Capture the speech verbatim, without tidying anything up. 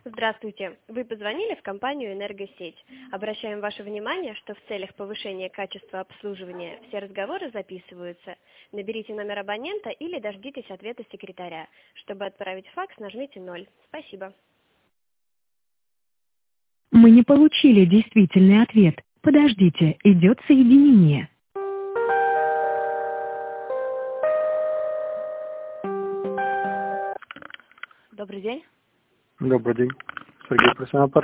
Здравствуйте. Вы позвонили в компанию «Энергосеть». Обращаем ваше внимание, что в целях повышения качества обслуживания все разговоры записываются. Наберите номер абонента или дождитесь ответа секретаря. Чтобы отправить факс, нажмите ноль. Спасибо. Мы не получили действительный ответ. Подождите, идет соединение. Добрый день. Добрый день. Сергей, профессионал